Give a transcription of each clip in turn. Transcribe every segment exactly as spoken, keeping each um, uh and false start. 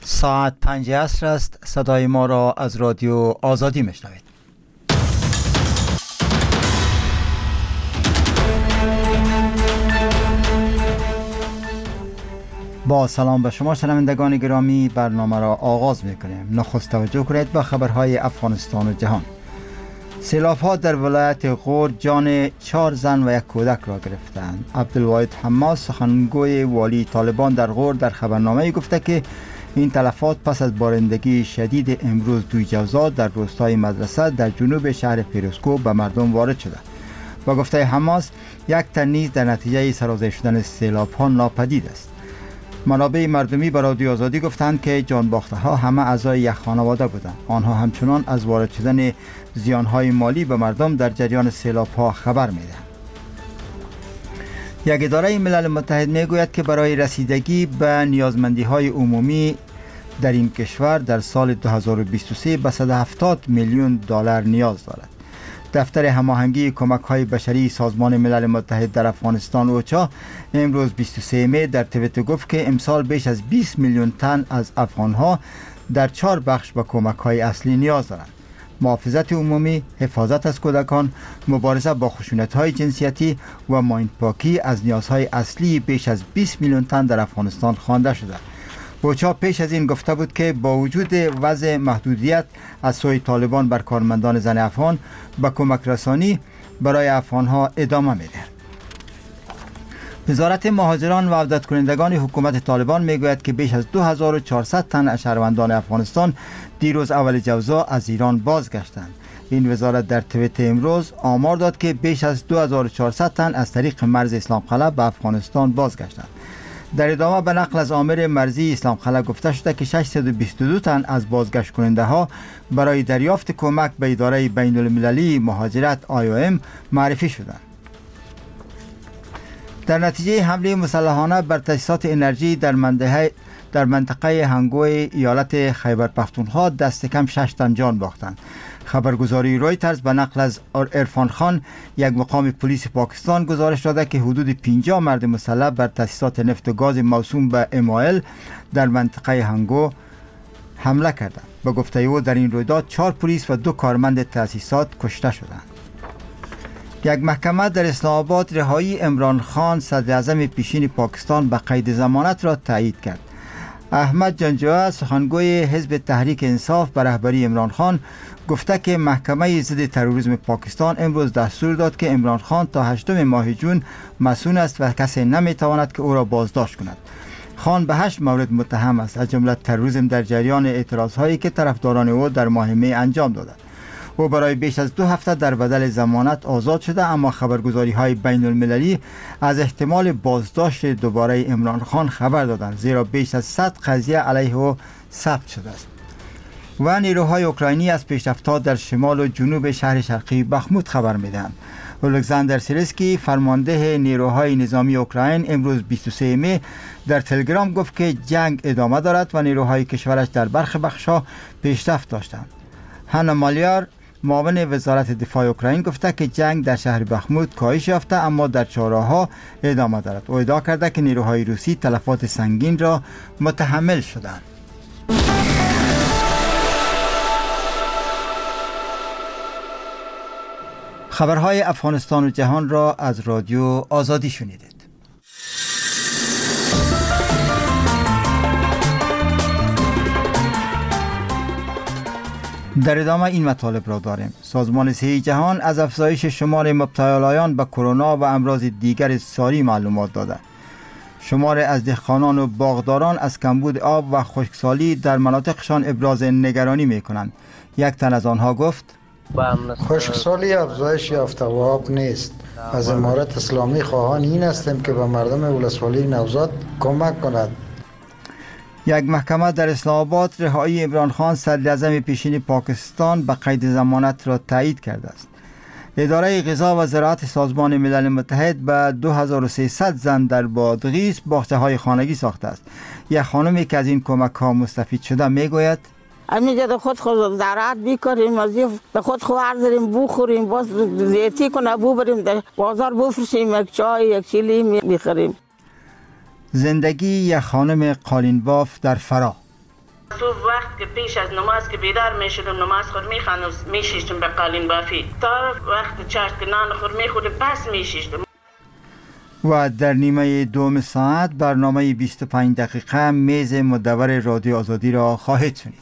ساعت پنج عصر است. صدای ما را از رادیو آزادی میشنوید. با سلام به شما شنوندگان گرامی، برنامه را آغاز میکنیم. نخست توجه کنید به خبرهای افغانستان و جهان. سیلاب‌ها در ولایت غور جان چهار زن و یک کودک را گرفتند. عبدالواحد حماس، سخنگوی والی طالبان در غور، در خبرنامه گفته که این تلفات پس از بارندگی شدید امروز دوی جوزا در روستای مدرسه در جنوب شهر پیروزکو به مردم وارد شده. با گفته حماس، یک تن نیز در نتیجه سرازیر شدن سیلاب‌ها ناپدید است. منابع مردمی به رادیو آزادی گفتند که جانباخته ها همه اعضای یک خانواده بودند. آنها همچنان از وارد شدن زیانهای مالی به مردم در جریان سیلاب ها خبر میدهند. یک اداره ملل متحد میگوید که برای رسیدگی به نیازمندی های عمومی در این کشور در سال دو هزار و بیست و سه به صد و هفتاد میلیون دلار نیاز دارد. دفتر هماهنگی کمک‌های بشری سازمان ملل متحد در افغانستان اوچا امروز بیست و سه می در توییتر گفت که امسال بیش از بیست میلیون تن از افغان‌ها در چهار بخش به کمک‌های اصلی نیاز دارند: محافظت عمومی، حفاظت از کودکان، مبارزه با خشونت‌های جنسیتی و مایندپاکی از نیازهای اصلی بیش از بیست میلیون تن در افغانستان خوانده شده. اوچا پیش از این گفته بود که با وجود وضع محدودیت از سوی طالبان بر کارمندان زن افغان به کمک رسانی برای افغانها ادامه میده. وزارت مهاجران و عودت کنندگان حکومت طالبان میگوید که بیش از دو هزار و چهارصد تن از شهروندان افغانستان دیروز اول جوزا از ایران بازگشتند. این وزارت در توییتر امروز آمار داد که بیش از دو هزار و چهارصد تن از طریق مرز اسلام قلعه به افغانستان بازگشتند. در ادامه به نقل از آمر مرزی اسلام قلعه گفته شده که ششصد و بیست و دو تن از بازگشت کننده ها برای دریافت کمک به اداره بین المللی مهاجرت آی او ام معرفی شدند. در نتیجه حمله مسلحانه بر تاسیسات انرژی در منطقه در منطقه هنگوی ایالت خیبر پختونخوا دست کم شش تن جان باختند. خبرگزاری رویترز به نقل از عرفان خان، یک مقام پلیس پاکستان، گزارش داده که حدود پنجاه مرد مسلح بر تاسیسات نفت و گاز موسوم به امایل در منطقه هنگو حمله کردند. به گفته او در این رویداد چهار پلیس و دو کارمند تاسیسات کشته شدند. یک محکمه در اسلام آباد رهایی عمران خان، صدر اعظم پیشین پاکستان، به قید ضمانت را تایید کرد. احمد جانجوه، سخنگوی حزب تحریک انصاف به رهبری عمران خان، گفته که محکمه ضد تروریسم پاکستان امروز دستور داد که عمران خان تا هشتم ماه جون مسئول است و کسی نمیتواند که او را بازداشت کند. خان به هشت مورد متهم است، از جمله تروریسم در جریان اعتراضهایی که طرفداران او در ماه می انجام دادند. او برای بیش از دو هفته در بدل ضمانت آزاد شده، اما خبرگزاری های بین المللی از احتمال بازداشت دوباره عمران خان خبر دادند، زیرا بیش از صد قضیه علیه او ثبت شده است. و نیروهای اوکراینی از پیشرفت‌ها در شمال و جنوب شهر شرقی بخموت خبر میدهند. الکساندر سیرسکی، فرمانده نیروهای نظامی اوکراین، امروز بیست و سه می در تلگرام گفت که جنگ ادامه دارد و نیروهای کشورش در برخی بخش‌ها پیشرفت داشتند. هانا مالیار، معاون وزارت دفاع اوکراین، گفته که جنگ در شهر بخموت کاهش یافته اما در چهارراه‌ها ادامه دارد. او ادعا کرده که نیروهای روسی تلفات سنگین را متحمل شدند. خبرهای افغانستان و جهان را از رادیو آزادی شنیدید. در ادامه این مطالب را داریم. سازمان صحی جهان از افزایش شمار مبتلایان به کرونا و امراض دیگر ساری معلومات داده. شمار از دهقانان و باغداران از کمبود آب و خشکسالی در مناطقشان ابراز نگرانی می کنند. یک تن از آنها گفت: خشکسالی افزایش یافته و آب نیست. از امارت اسلامی خواهان این هستیم که به مردم ولسوالی نوزاد کمک کند. یک محکمه در اسلام آباد رهایی عمران خان، صدر اعظم پیشین پاکستان، به قید ضمانت را تایید کرده است. اداره غذا و زراعت سازمان ملل متحد به دو هزار و سیصد زن در بادغیس باغچه های خانگی ساخته است. یک خانمی که از این کمک ها مستفید شده میگوید: همینجا در خود خود زراعت بیکاریم، از در خود خوار داریم، بخوریم، باز زیتی کنه بو بریم در بازار بفروشیم، یک چای یک چیلی میخریم. زندگی یک خانم قالین باف در فرا. تو وقت که پیش از نماز که بیدار میشدم نماز خود میخواندم میشیشتم به قالین بافی تا وقت چاشت که نان خود میخوردم پس میشیشتم. و در نیمه دوم ساعت برنامه بیست و پنج دقیقه میز مدور رادیو آزادی را خواهید شنید.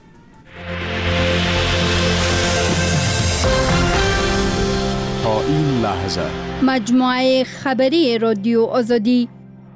تا این لحظه مجموعه خبری رادیو آزادی.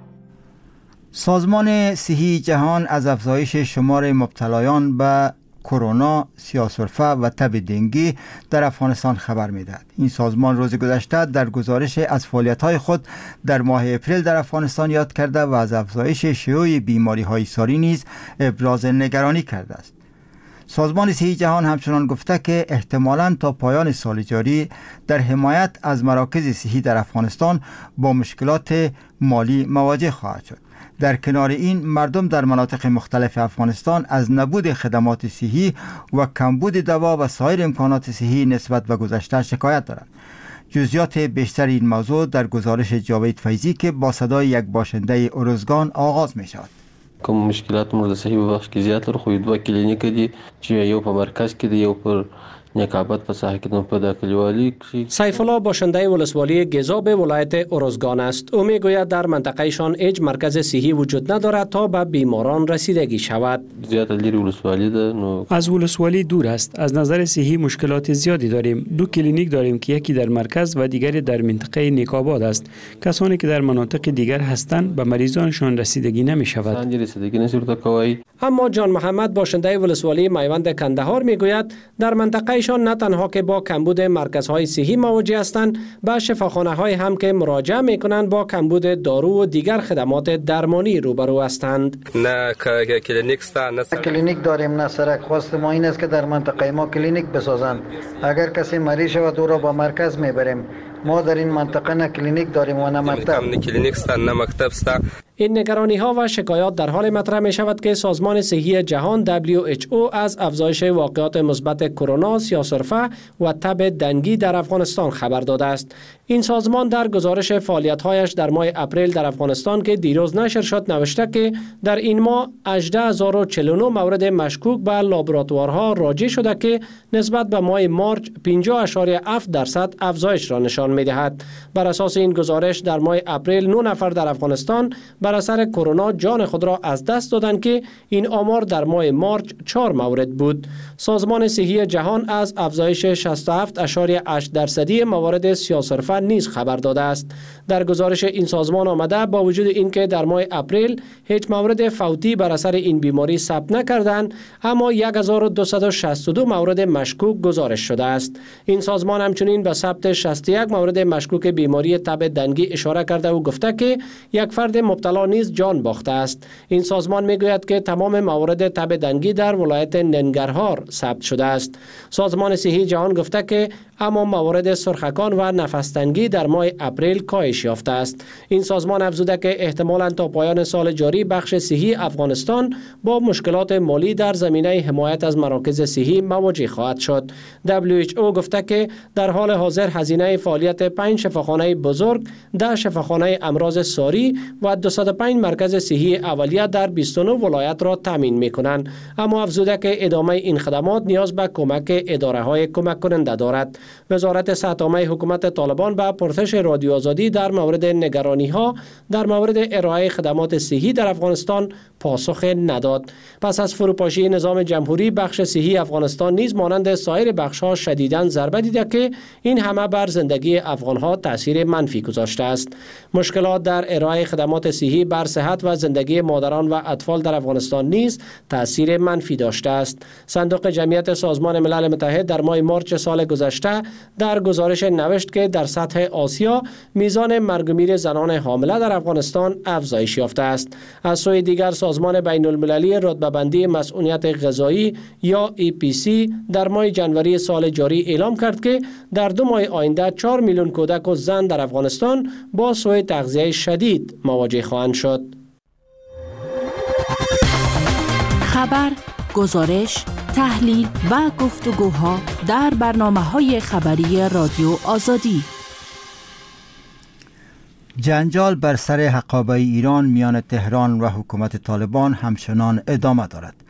سازمان صحی جهان از افزایش شمار مبتلایان به کرونا، سیاه‌سرفه و تب دنگی در افغانستان خبر می‌دهد. این سازمان روز گذشته در گزارش از فعالیت‌های خود در ماه اپریل در افغانستان یاد کرده و از افزایش شیوع بیماری‌های ساری نیز ابراز نگرانی کرده است. سازمان صحی جهان همچنان گفته که احتمالاً تا پایان سال جاری در حمایت از مراکز صحی در افغانستان با مشکلات مالی مواجه خواهد شد. در کنار این، مردم در مناطق مختلف افغانستان از نبود خدمات صحی و کمبود دوا و سایر امکانات صحی نسبت به گذشته شکایت دارند. جزئیات بیشتر این موضوع در گزارش جاوید فیضی که با صدای یک باشنده ارزگان آغاز می شود. کوم مشکلات مورد صحی په بخش کې زیات لري خو دوه کلینیک دي چې یو په مرکز کې دی یو پر نقابت په ساحه کې نو په داخليوالي کې. سیف الله باشنده ولسوالی گزاب ولایت ارزگان است. او میگوید در منطقهشان هیچ مرکز صحی وجود ندارد تا به بیماران رسیدگی شود. زیات لري ولسوالی ده نو از ولسوالی دور است. از نظر صحی مشکلات زیادی داریم. دو کلینیک داریم که یکی در مرکز و دیگری در منطقه نیکاباد است. کسانی که در مناطق دیگر هستند به مریضانشان رسیدگی نمی شود. اما جان محمد باشنده ولسوالی میوند کندهار میگوید در منطقهشان نه تنها که با کمبود مرکزهای صحی مواجه هستند، به شفاخانه های هم که مراجعه میکنند با کمبود دارو و دیگر خدمات درمانی روبرو هستند. نه کلینیک است، نه کلینیک داریم نه سرک. خواست ما این است که در منطقه ما کلینیک بسازند. اگر کسی مریض شود او را با مرکز میبریم. ما در این منطقه نه کلینیک داریم و نه مکتب. نه کلینیک است نه مکتب است. این نگرانی ها و شکایات در حال مطرح می شود که سازمان صحی جهان دبلیو اچ او از افزایش واقعات مثبت کرونا، سیاه‌سرفه و تب دنگی در افغانستان خبر داده است. این سازمان در گزارش فعالیت‌هایش در ماه اپریل در افغانستان که دیروز نشر شد نوشته که در این ماه هجده هزار و چهل و نه مورد مشکوک به لابراتوارها راجع شده که نسبت به ماه مارچ پنجاه اشاریه هفت درصد افزایش را نشان می‌دهد. بر اساس این گزارش در ماه اپریل نه نفر در افغانستان بر اثر کرونا جان خود را از دست دادند که این آمار در ماه مارچ چهار مورد بود. سازمان صحی جهان از افزایش شصت و هفت اشاریه هشت درصدی موارد سیاه‌سرفه نیز خبر داده است. در گزارش این سازمان آمده با وجود اینکه در ماه اپریل هیچ مورد فوتی بر اثر این بیماری ثبت نکردند، اما هزار و دویست و شصت و دو مورد مشکوک گزارش شده است. این سازمان همچنین به ثبت شصت و یک مورد مشکوک بیماری تب دنگی اشاره کرده و گفته که یک فرد مبتلا نیز جان باخته است. این سازمان میگوید که تمام موارد تب دنگی در ولایت ننگرهار ثبت شده است. سازمان صحی جهان گفته که اما موارد سرخکان و نفس تنگی در ماه اپریل کاهش یافته است. این سازمان افزوده که احتمالاً تا پایان سال جاری بخش صحی افغانستان با مشکلات مالی در زمینه حمایت از مراکز صحی مواجه خواهد شد. دبلیو اچ او گفته که در حال حاضر هزینه فعالیت پنج شفاخانه بزرگ، ده شفاخانه امراض ساری و دویست و پنج مرکز صحی اولیه در بیست و نه ولایت را تامین می‌کنند. اما افزوده که ادامه این خدمات نیاز به کمک اداره‌های کمک کننده دارد. وزارت صحت عامه حکومت طالبان به پرسش رادیو آزادی در مورد نگرانی‌ها در مورد ارائه خدمات صحی در افغانستان پاسخ نداد. پس از فروپاشی نظام جمهوری، بخش صحی افغانستان نیز مانند سایر بخش‌ها شدیداً ضربه دیده که این همه بر زندگی افغان‌ها تاثیر منفی گذاشته است. مشکلات در ارائه خدمات صحی بر صحت و زندگی مادران و اطفال در افغانستان نیز تاثیر منفی داشته است. صندوق جمعیت سازمان ملل متحد در ماه مارچ سال گذشته در گزارش نوشت که در سطح آسیا میزان مرگ و میر زنان حامله در افغانستان افزایش یافته است. از سوی دیگر سازمان بین المللی رتبه‌بندی مسئولیت غذایی یا ای پی سی در ماه جنوری سال جاری اعلام کرد که در دو ماه آینده چهار میلیون کودک و زن در افغانستان با سوء تغذیه شدید مواجه خواهند شد. خبر، گزارش، تحلیل و گفتگوها در برنامه‌های خبری رادیو آزادی. جنجال بر سر حقابه ایران میان تهران و حکومت طالبان همچنان ادامه دارد.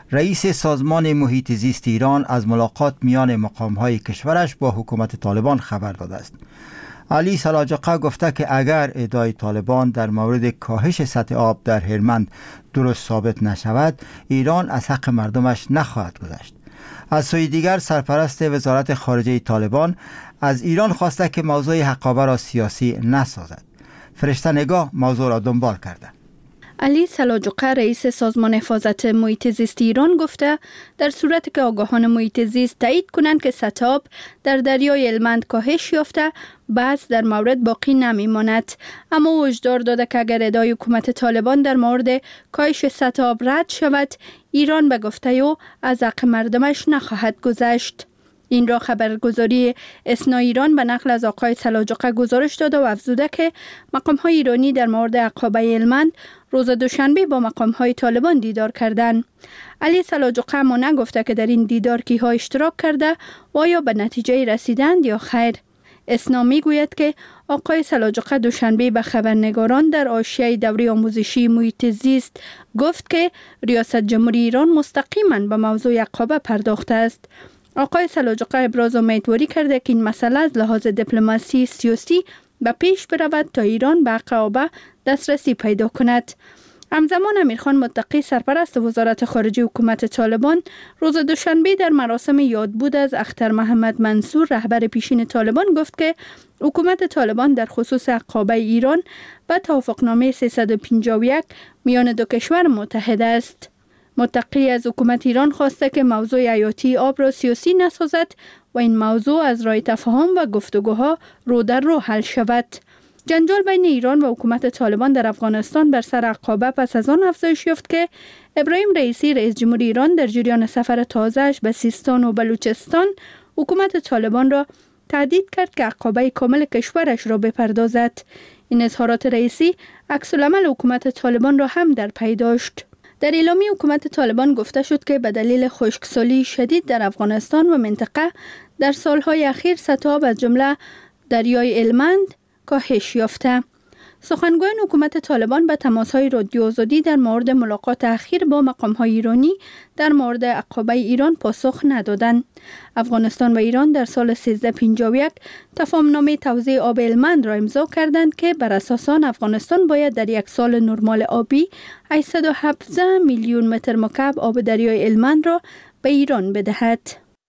رئیس سازمان محیط زیست ایران از ملاقات میان مقام‌های کشورش با حکومت طالبان خبر داده است. علی سلاجقه گفته که اگر ادعای طالبان در مورد کاهش سطح آب در هلمند درست ثابت نشود، ایران از حق مردمش نخواهد گذشت. از سوی دیگر سرپرست وزارت خارجه طالبان از ایران خواسته که موضوع حقابه را سیاسی نسازد. فرشته نگاه موضوع را دنبال کرده. علی سلاجقه رئیس سازمان حفاظت محیط زیست ایران گفته در صورتی که آگاهان محیط زیست تایید کنند که سطح آب در دریای هلمند کاهش یافته، بحث در مورد باقی نمی ماند. اما او هشدار داده که اگر ادعای حکومت طالبان در مورد کاهش سطح آب رد شود، ایران به گفته او از حق مردمش نخواهد گذشت. این را خبرگزاری اسنا ایران به نقل از آقای سلاجقه گزارش داده و افزوده که مقام‌های ایرانی در مورد عقابه هلمند روز دوشنبه با مقام‌های طالبان دیدار کردند. علی سلاجقه ما نگفته که در این دیدار کیها اشتراک کرده و یا به نتیجه رسیدند یا خیر. اسنا میگوید که آقای سلاجقه دوشنبه به خبرنگاران در حاشیه دوره آموزشی محیط زیست گفت که ریاست جمهوری ایران مستقیما به موضوع عقابه پرداخته است. آقای سلاجقه ابراز امیدواری کرده که این مسئله از لحاظ دیپلماسی سیاسی به پیش برود تا ایران به عقابه دسترسی پیدا کند. همزمان امیرخان متقی سرپرست وزارت خارجه حکومت طالبان روز دوشنبه در مراسم یادبود از اختر محمد منصور رهبر پیشین طالبان گفت که حکومت طالبان در خصوص عقابه ایران به توافقنامه سیصد و پنجاه و یک میان دو کشور متحد است. متقی از حکومت ایران خواسته که موضوع حیاتی آب را سیاسی نسازد و این موضوع از راه تفاهم و گفتگوها رو در رو حل شود. جنجال بین ایران و حکومت طالبان در افغانستان بر سر عقابه پس از آن افزایش یافت که ابراهیم رئیسی رئیس جمهور ایران در جریان سفر تازه‌اش به سیستان و بلوچستان حکومت طالبان را تهدید کرد که عقابه کامل کشورش را بپردازد. این اظهارات رئیسی عکس العمل حکومت طالبان را هم در پی داشت. در اعلامیه حکومت طالبان گفته شد که به دلیل خشکسالی شدید در افغانستان و منطقه در سالهای اخیر سطح آب از جمله دریای هلمند کاهش یافته. سخنگویان حکومت طالبان به تماس‌های رادیو آزادی در مورد ملاقات اخیر با مقام‌های ایرانی در مورد عقابه ایران پاسخ ندادند. افغانستان و ایران در سال سیزده پنجاه و یک تفاهمنامه توزیع آب هلمند را امضا کردند که بر اساس آن افغانستان باید در یک سال نرمال آبی هشتصد و هفده میلیون متر مکعب آب دریای هلمند را به ایران بدهد.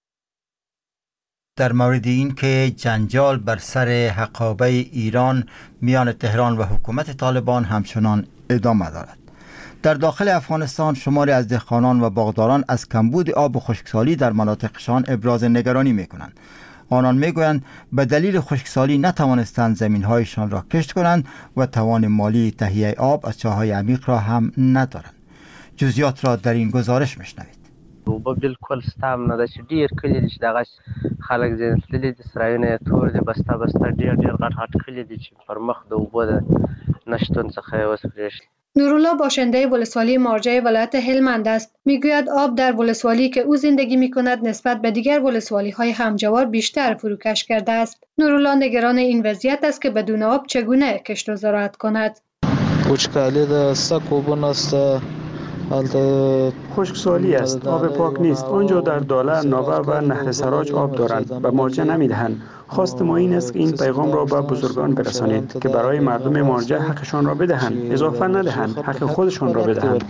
در مورد این که جنجال بر سر عقابه ایران میان تهران و حکومت طالبان همچنان ادامه دارد. در داخل افغانستان شماری از دهقانان و باغداران از کمبود آب و خشکسالی در مناطقشان ابراز نگرانی میکنند. آنان میگویند به دلیل خشکسالی نتوانستند زمینهایشان را کشت کنند و توان مالی تهیه آب از چاهای عمیق را هم ندارند. جزئیات را در این گزارش میشنوید. اوبه بالکل ستام نه ده چې ډیر کلی دي چې دغه خلک ځین تللي دي سرایونه تور دي بسته بسته ډیر ډیر غټ غټ کلی دي چې پر مخ د اوبه د نشتون څخه اوس پرېښ. نورالله باشنده ولسوالی مارجه ولایت هلمند است. میگوید آب در ولسوالی که او زندگی میکند نسبت به دیگر ولسوالی های همجوار بیشتر فروکش کرده است. نورالله نگران این وضعیت است که بدون آب چگونه کشت و زراعت کند. وچکالی د سک اوبه نسته، خشکسالی است، آب پاک نیست. آنجا در داله، ناوه و نهر سراج آب دارند، به مارجه نمیدهند. خواست ما این است که این پیغام را به بزرگان برسانید که برای مردم مارجه حقشان را بدهند، اضافه ندهند، حق خودشان را بدهند.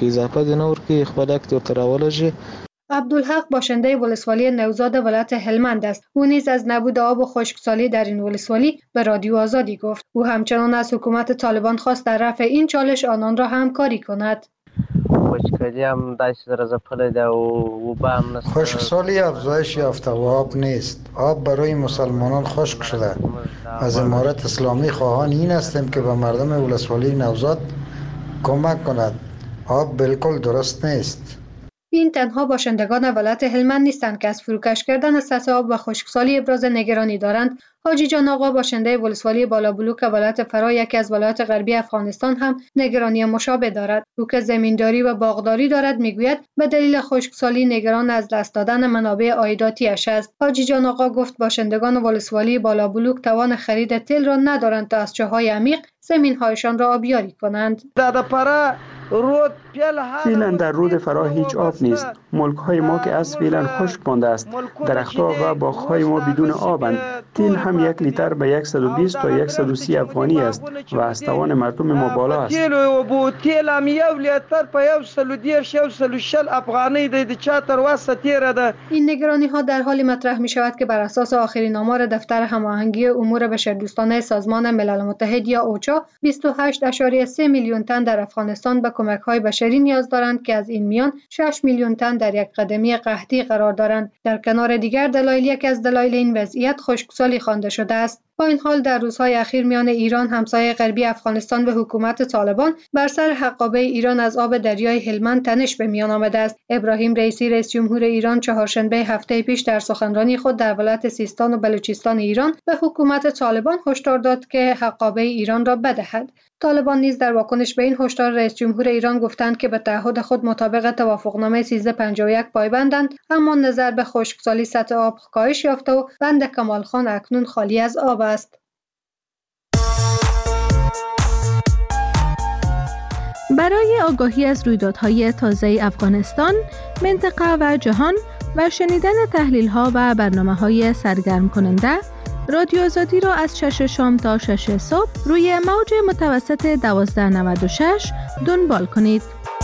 عبدالحق باشنده ولسوالی نوزاد ولایت هلمند است. او نیز از نبود آب و خشکسالی در این ولسوالی به رادیو آزادی گفت. او همچنان از حکومت طالبان خواست در رفع این چالش آنان را همکاری کند. وچکالی هم داشت در زپل ده و اوبه هم نست. خشکسالی افزایش یافته و آب نیست. آب برای مسلمانان خشک شده. از امارت اسلامی خواهان این هستیم که به مردم ولسوالی نوزاد کمک کند. آب بالکل درست نیست. این تنها باشندگان ولایت هلمند نیستند که از فروکش کردن سطح آب و خشکسالی ابراز نگرانی دارند. حاجی جان آقا باشنده ولسوالی بالا بلوک ولایت فرا یکی از ولایات غربی افغانستان هم نگرانی مشابه دارد. او که زمینداری و باغداری دارد میگوید به دلیل خشکسالی نگران از دست دادن منابع عایداتیش است. حاجی جان آقا گفت باشندگان ولسوالی بالا بلوک توان خرید تل را ندارند تا از چاهای عمیق زمین‌هایشان را آبیاری کنند. در فرا رود فعلا در رود فرا هیچ آب نیست. ملک های ما که از فعلا خشک مانده است. درختها و باغ های ما بدون آبند. تیل هم یک لیتر به صد و بیست تا صد و سی افغانی است و از توان مردم ما بالا است. تیل و تیل هم یک لیتر په صد و بیست تا صد و شصت افغانی د چا تر واسه تیره ده. این نگرانی ها در حالی مطرح می شود که بر اساس آخرین آمار دفتر هماهنگی امور بشردوستانه سازمان ملل متحد یا اوچا بیست و هشت ممیز سه میلیون تن در افغانستان به کمک های بشری نیاز دارند که از این میان شش میلیون تن در یک قدمی قحطی قرار دارند. در کنار دیگر دلایل یک از دلایل این وضعیت خشکسالی خوانده شده است. با این حال در روزهای اخیر میان ایران همسایه غربی افغانستان و حکومت طالبان بر سر حقابه ایران از آب دریای هلمند تنش به میان آمده است. ابراهیم رئیسی رئیس جمهور ایران چهارشنبه هفته پیش در سخنرانی خود در ولایت سیستان و بلوچستان ایران به حکومت طالبان هشدار داد که حقابه ایران را بدهد. طالبان نیز در واکنش به این هشدار رئیس جمهور ایران گفتند که به تعهد خود مطابق توافقنامه سیزده پنجاه و یک پایبندند، اما نظر به خشکسالی سطح آب کاهش یافته و بند کمال خان اکنون خالی از آب است. برای آگاهی از رویدادهای تازه افغانستان، منطقه و جهان و شنیدن تحلیل‌ها و برنامه‌های سرگرم کننده، رادیو آزادی را از شش شام تا شش صبح روی موج متوسط دوازده نود و شش دنبال کنید.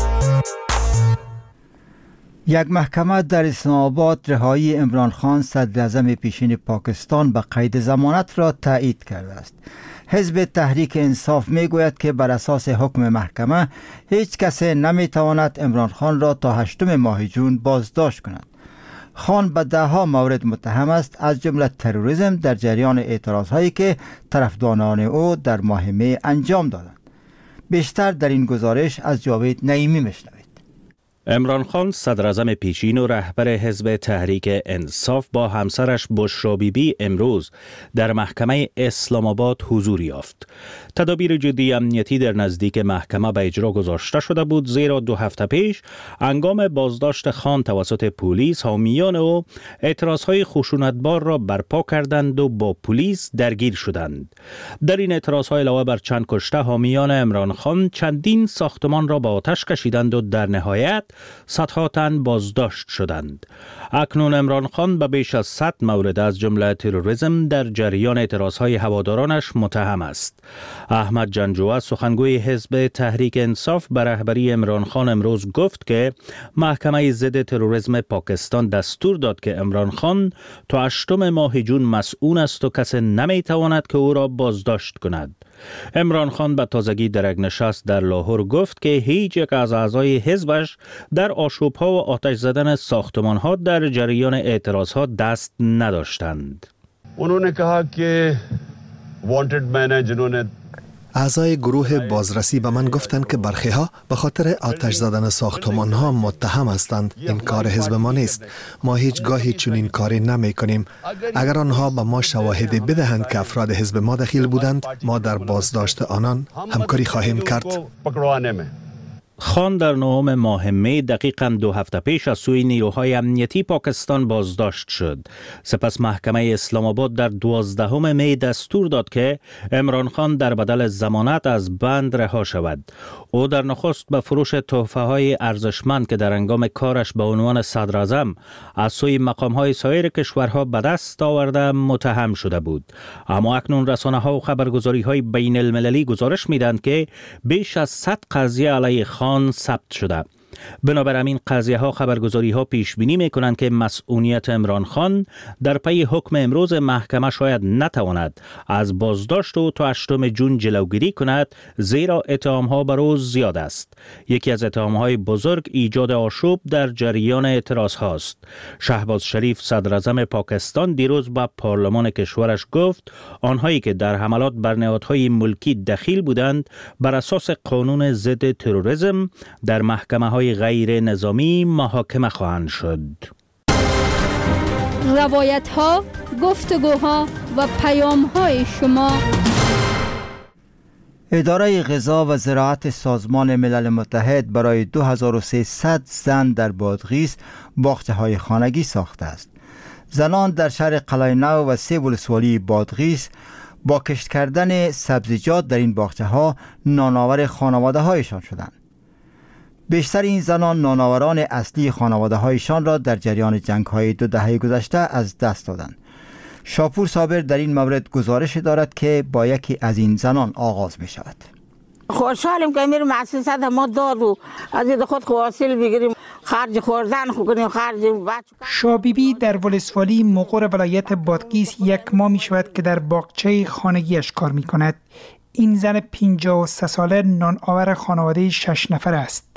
یک محکمه در اسلام آباد رهایی عمران خان صدر اعظم پیشین پاکستان به قید ضمانت را تایید کرده است. حزب تحریک انصاف می گوید که بر اساس حکم محکمه هیچ کسی نمی تواند عمران خان را تا هشتم ماه جون بازداشت کند. خان به ده ها مورد متهم است، از جمله تروریسم در جریان اعتراض هایی که طرفداران او در ماه می انجام دادند. بیشتر در این گزارش از جاوید نعیمی میشنوید. عمران خان صدر اعظم پیشین و رهبر حزب تحریک انصاف با همسرش بشرا بیبی امروز در محکمه اسلام آباد حضور یافت. تدابیر جدی امنیتی در نزدیک محکمه به اجرا گذاشته شده بود، زیرا دو هفته پیش هنگام بازداشت خان توسط پلیس حامیان او اعتراضهای خشونتبار را برپا کردند و با پلیس درگیر شدند. در این اعتراضهای علاوه بر چند کشته، حامیان عمران خان چندین ساختمان را با آتش کشیدند و در نهایت صدها تن بازداشت شدند. اکنون عمران خان به بیش از صد مورد از جمله تروریسم در جریان اعتراضهای هوادارانش متهم است. احمد جنجوه سخنگوی حزب تحریک انصاف به رهبری عمران خان امروز گفت که محکمه ضد تروریسم پاکستان دستور داد که عمران خان تا هشتم ماه جون مسئول است و کسی نمیتواند که او را بازداشت کند. عمران خان به تازگی در یک نشست در لاهور گفت که هیچ یک از اعضای حزبش در آشوب‌ها و آتش زدن ساختمان‌ها در جریان اعتراض‌ها دست نداشتند. उन्होंने कहा कि वांटेड मैन है जिन्होंने اعضای گروه بازرسی به من گفتند که برخی ها به خاطر آتش زدن ساختمان ها متهم هستند. این کار حزب ما نیست. ما هیچ گاهی چنین کاری نمی کنیم. اگر آنها به ما شواهدی بدهند که افراد حزب ما دخیل بودند، ما در بازداشت آنان همکاری خواهیم کرد. خان در نهم ماه می دقیقاً دو هفته پیش از سوی نیروهای امنیتی پاکستان بازداشت شد. سپس محکمه اسلام آباد در دوازدهم می دستور داد که عمران خان در بدل ضمانت از بند رها شود. او در نخست به فروش تحفه های ارزشمند که در هنگام کارش به عنوان صدر اعظم از سوی مقام های سایر کشورها به دست آورده متهم شده بود. اما اکنون رسانه ها و خبرگزاری های بین المللی گزارش میدند که بیش از صد قضیه علیه خان ثبت شده. بنابر همین قضیه ها خبرگزاری ها پیش بینی می کنند که مسئولیت عمران خان در پی حکم امروز محکمه شاید نتواند از بازداشت و تا هشتم جون جلوگیری کند، زیرا اتهام ها بر او زیاد است. یکی از اتهام های بزرگ ایجاد آشوب در جریان اعتراض هاست. شهباز شریف صدر اعظم پاکستان دیروز با پارلمان کشورش گفت آنهایی که در حملات بر نهادهای ملکی دخیل بودند بر اساس قانون ضد تروریسم در محکمه های غیر نظامی محاکمه خواهند شد. روایت ها، گفتگوها و پیام های شما. اداره غذا و زراعت سازمان ملل متحد برای دو هزار و سیصد زن در بادغیس باغچه های خانگی ساخته است. زنان در شهر قلعه نو و سه ولسوالی بادغیس با کشت کردن سبزیجات در این باغچه ها نانآور خانواده هایشان شدند. بیشتر این زنان نانآوران اصلی خانواده هایشان را در جریان جنگ های دو دهه گذشته از دست دادند. شاپور صابر در این مورد گزارش دارد که با یکی از این زنان آغاز می شود. خوشحالیم که میریم مؤسسات ما داد و از این خود حاصل بگیریم، خرج خوردن کنیم، خرج بچه. شابیبی در ولسوالی مقر ولایت بادغیس یک ماه می شود که در باغچه خانگیش کار می کند. این زن پنجاه و سه ساله نانآور خانواده شش نفر است.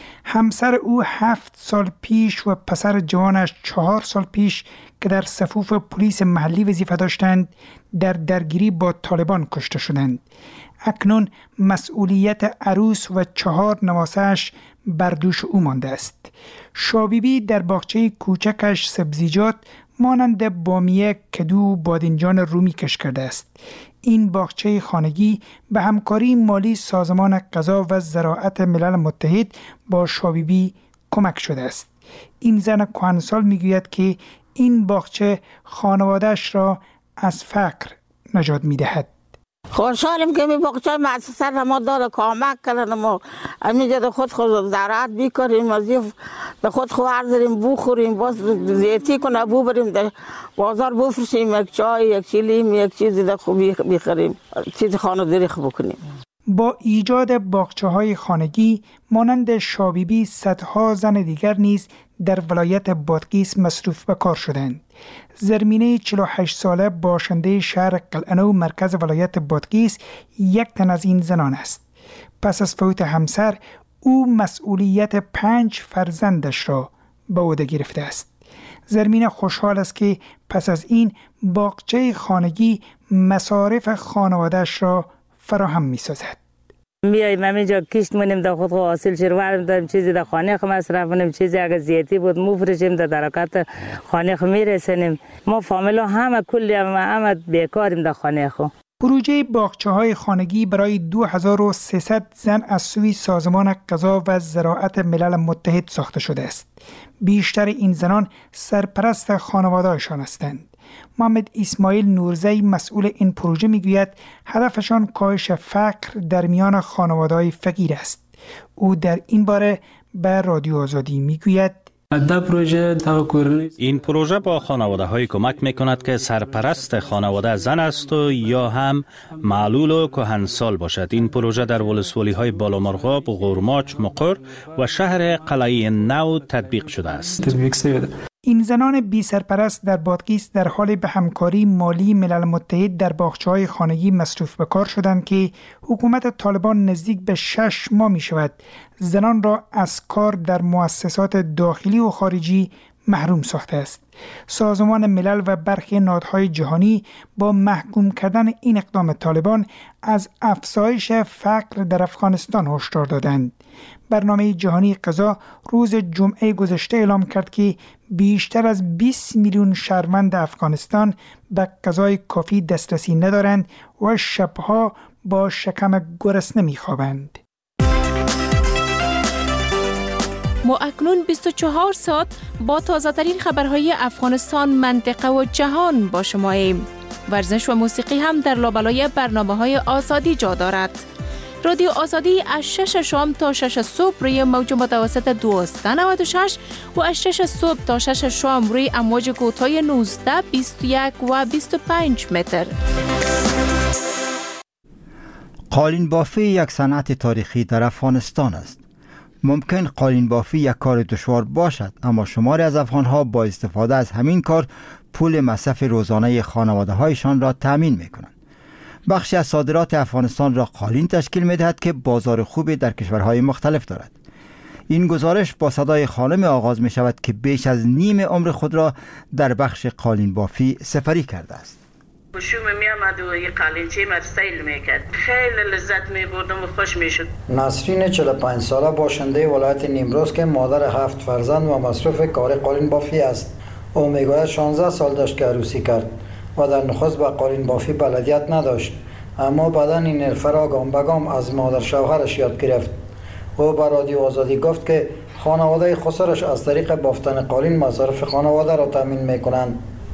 همسر او هفت سال پیش و پسر جوانش چهار سال پیش که در صفوف پلیس محلی وظیفه داشتند در درگیری با طالبان کشته شدند. اکنون مسئولیت عروس و چهار نواسه‌اش بر دوش او مانده است. شابیبی در باغچه کوچکش سبزیجات مانند بامیه، کدو و بادنجان رومی کش کرده است. این باغچه خانگی به همکاری مالی سازمان غذا و زراعت ملل متحد با شابیبی کمک شده است. این زن کهنسال میگوید که این باغچه خانواده‌اش را از فقر نجات میدهد. خوشحالیم که می باغچه مؤسسات ما داد کمک کردن، ما همینجا خود خود زراعت بیکاریم، از ده خود خورد داریم بخوریم، باز زیتی کنه بو بریم در بازار بفروشیم، یک چای، یک شیلیم، یک چیزی ده خوبی بخریم، چیز خانه‌داری خوب کنیم. با ایجاد باغچه های خانگی مانند شابیبی صدها زن دیگر نیز در ولایت بادغیس مصروف به کار شدند. زرمینه چهل و هشت ساله باشنده شهر قلعه‌نو مرکز ولایت بادغیس یک تن از این زنان است. پس از فوت همسر او مسئولیت پنج فرزندش را به عهده گرفته است. زرمینه خوشحال است که پس از این باغچه خانگی مصارف خانواده‌اش را فراهم می سازد. میایم همینجا کشت منیم در خود حاصل شروع داریم، چیزی در خانه خم مصرف کنیم، چیزی اگر زیادی بود مفرشیم در درکات خانه خم میرسونیم. ما فامیلا همه کلی همه بیکاریم در خانه خو. پروژه باغچه های خانگی برای دو هزار و سیصد زن از سوی سازمان غذا و زراعت ملل متحد ساخته شده است. بیشتر این زنان سرپرست خانواده‌شان هستند. محمد اسماعیل نورزی مسئول این پروژه میگوید هدفشان کاهش فقر در میان خانواده‌های فقیر است. او در این باره به رادیو آزادی میگوید این پروژه با خانواده های کمک می کند که سرپرست خانواده زن است و یا هم معلول و کهنسال باشد. این پروژه در ولسوالی های بالامرغاب، غورماچ، مقر و شهر قلعه نو تطبیق شده است. این زنان بی سرپرست در بادغیس در حال به همکاری مالی ملل متحد در باغچه‌های خانگی مصروف به کار شدند که حکومت طالبان نزدیک به شش ماه می شود زنان را از کار در مؤسسات داخلی و خارجی محروم ساخته است. سازمان ملل و برخی نهادهای جهانی با محکوم کردن این اقدام طالبان از افزایش فقر در افغانستان هشدار دادند. برنامه جهانی غذا روز جمعه گذشته اعلام کرد که بیشتر از بیست میلیون شهروند افغانستان به غذای کافی دسترسی ندارند و شبها با شکم گرسنه می‌خوابند. ما اکنون بیست و چهار ساعت با تازه‌ترین خبرهای افغانستان، منطقه و جهان با شماییم. ورزش و موسیقی هم در لابلای برنامه‌های آزادی جا دارد. رادیو آزادی از شش شام تا شش صبح روی موج متوسط دویست و نود و شش و از شش صبح تا شش شام روی امواج کوتاه نوزده، بیست و یک و بیست و پنج متر. قالین بافی یک صنعت تاریخی در افغانستان است. ممکن قالین بافی یک کار دشوار باشد، اما شماری از افغانها با استفاده از همین کار پول مصرف روزانه خانواده هایشان را تأمین می کنند. بخشی از صادرات افغانستان را قالین تشکیل می دهد که بازار خوبی در کشورهای مختلف دارد. این گزارش با صدای خانم آغاز می شود که بیش از نیم عمر خود را در بخش قالین بافی سپری کرده است. خوشم می آمد و یک قالینچه مرا سیل میکرد، خیلی لذت می بردم و خوش می شد. نسرین چهل و پنج ساله باشنده ولایت نیمروز که مادر هفت فرزند و مصروف کار قالین بافی است. او میگوید شانزده سال داشت که عروسی کرد و در نخست به قالین بافی بلدیت نداشت، اما بعدا این حرفه را گام به گام از مادر شوهرش یاد گرفت. او به رادیو آزادی گفت که خانواده خسرش از طریق بافتن قالین مصارف خانواده را تامین میکنند.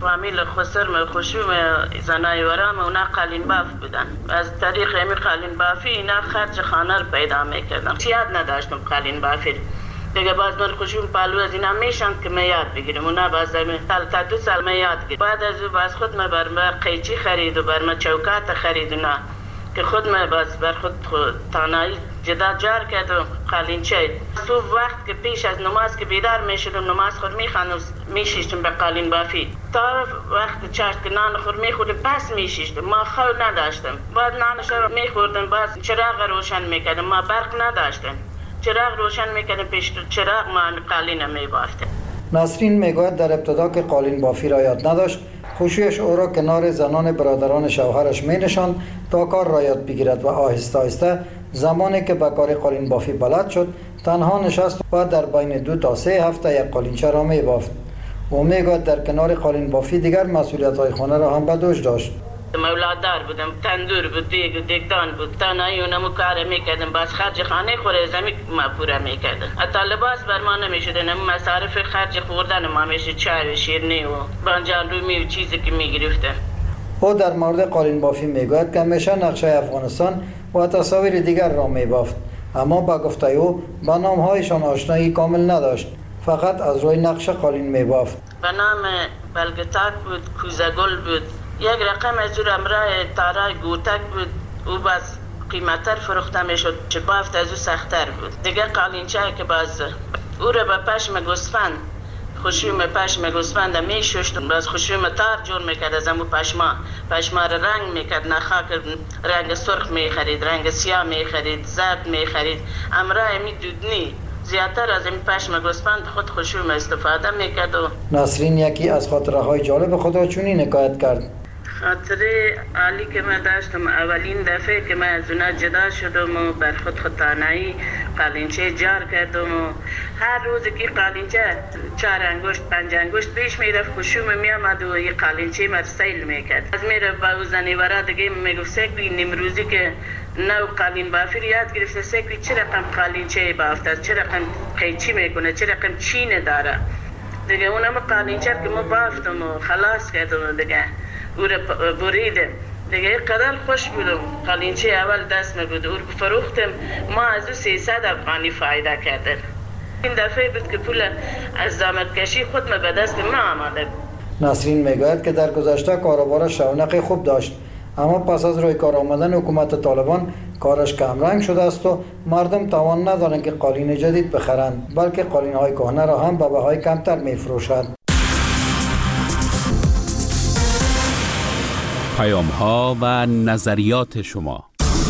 فامیل خسرم خوشوم زنای ورام اونا قالین باف بودن. از طریق امی قالین بافی اینا خرج خانه رو پیدا میکردم. یاد نداشتم قالین بافی. دیگه باز من خوشوم پالو از اینا میشن که من یاد بگیرم. اونا باز سال تا دو سال من یاد گرفتم. بعد از او باز خود من بر من قیچی خرید و بر من چوکات خرید اونا که خود من باز بر خود تانایی جدا جار کردم قالینچه. تو وقت که پیش از نماز که بیدار میشدم نماز خود میخواندم میشیشتم به قالین بافی تا وقت چاشت که نان خود میخوردم پس میشیشتم. ما خو نداشتم. بعد نانش رو میخوردم باز چراغ روشن میکردم. ما برق نداشتم. چراغ روشن میکردم پیش چراغ ما قالین میبافتم. نسرین میگوید در ابتدا که قالین بافی را یاد نداشت، خوشیش او را کنار زنان برادران شوهرش می نشاند تا کار را یاد بگیرد و آهسته آهسته زمانی که به کار قالین بافی بلد شد تنها نشست و در بین دو تا سه هفته یک قالینچه را می بافت. او میگوید در کنار قالین بافی دیگر مسئولیت های خانه را هم به دوش داشت. مولاددار بودم، تندور بود، دیگ دیگدان بود، تنهایی اونمو کار میکردم، باز خرج خانه خوره زمی ما پورا میکردم. حتی لباس بر ما نمیشد، نمو مصارف خرج خوردن ما میشه، چای و شیرینی و بانجان رومی و چیزی که میگرفتم. او در مورد قالین بافی میگوید که همیشه نقشه افغانستان و تصاویر دیگر را میبافت، اما با گفته او با نامهایشان آشنایی کامل نداشت، فقط از روی نقشه قالین میبافت. به نام بلگتاک بود، کوزگل بود، یک رقم از او امراه تارای گوتک بود، او باز قیمتر فروخته میشد، چه بافت از او سختر بود. دیگه قالینچه که باز او را به پشم گوسفند، خوشوم پشم گوسفند میشوشت، باز خوشوم تار جور میکرد از امو پشما، پشما را رنگ میکرد، نخاک رنگ سرخ میخرید، رنگ سیاه میخرید، زرد میخرید، امراه می دودنی زیادتر از این پشم گوسفند خود خوشوم استفاده میکرد. و نسرین یکی از خاطره های جالب خود را چنین حکایت کرد. خاطره عالی که من داشتم اولین دفعه که من از اونا جدا شدم و بر خود خطانایی قالینچه جار کردم و هر روز که قالینچه چهار انگشت پنج انگشت پیش میرفت خوشوم میامد و یه قالینچه مر سیل میکرد. از میره با او زنیواره دیگه میگفت سکوی نمروزی که نو قالین بافی رو یاد گرفته، سکوی چه رقم قالینچه بافته، چه رقم قیچی میکنه، چه رقم چینه داره. دیگه اونم قالینچه که ما بافتم و خلاص کردم دیگه او را بریده. دیگه قدر خوش بودم. قالینچه اول دست می بود، او رو فروختم، ما از او سیصد افغانی فایده کردن. این دفعه بود که پول از زحمت کشی خود ما به دست ما آمده. نسرین میگوید که در گذشته کاروبارش رونق خوب داشت، اما پس از روی کار آمدن حکومت طالبان کارش کمرنگ شده است و مردم توان ندارند که قالین جدید بخرند، بلکه قالین های کهنه را هم به بهای کمتر میفروشد. پیام ها و نظریات شما.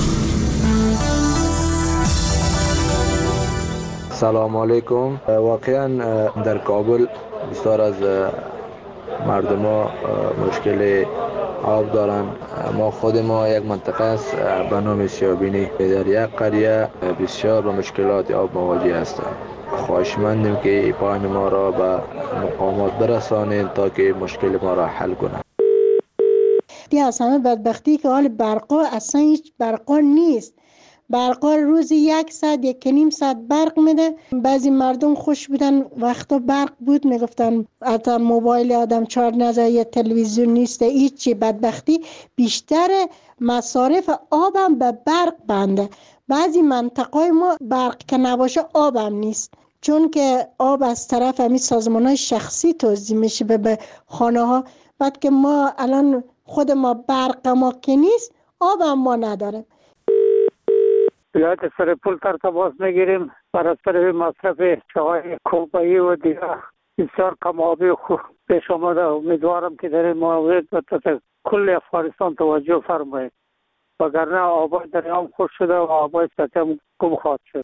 سلام علیکم. واقعا در کابل بسیار از مردم ها مشکل آب دارن. ما خود ما یک منطقه است به نام سیابینی، در یک قریه بسیار با مشکلات آب مواجه هستند. خواهشمندیم که پیام ما را به مقامات برسانید تا که مشکل ما را حل کنند. دی از همه بدبختی که حال برقا اصلا هیچ برقا نیست. برقا روزی یک ساعت یک نیم ساعت برق میده. بعضی مردم خوش بودن وقتا برق بود میگفتن حتی موبایل آدم چارج نزد یا تلویزیون نیست. هیچی بدبختی بیشتر مصارف آبم به برق بنده. بعضی منطقه ما برق که نباشه آبم نیست، چون که آب از طرف همین سازمان‌های شخصی توزیع میشه به خانه ها. بعد که ما الان خود ما برق ما که نیست، آب هم ما نداریم. یاد سر پول تر تماس میگیریم برای سر مصرف چای کوبایی و دیگه بسیار کم آبی خوب پیش آمده. امیدوارم که در این مورد کل افغانستان توجه فرمایید، وگرنه آبای دریام خوش شده و آبای سطح هم کم خواهد شد.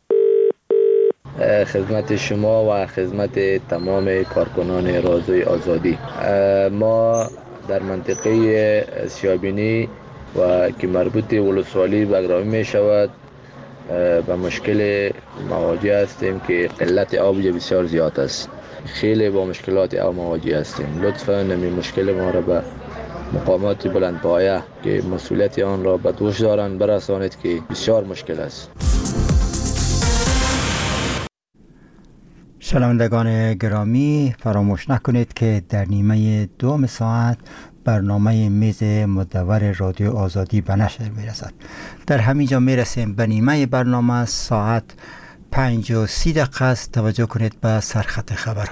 خدمت شما و خدمت تمام کارکنان رادیوی آزادی. ما در منطقه سیابینی و که مربوط ولسوالی بگرامی می شود به مشکل مواجه هستیم که قلت آب بسیار زیاد است. خیلی با مشکلات آب مواجه هستیم. لطفاً نمی مشکل ما را به مقامات بلندپایه که مسئولیت آن را به دوش دارند برسانید که بسیار مشکل است. شنوندگان گرامی، فراموش نکنید که در نیمه دوم ساعت برنامه میز مدور رادیو آزادی به نشر میرسد. در همینجا میرسیم به نیمه برنامه. ساعت پنج و سی دقیقه است. توجه کنید به سرخط خبر.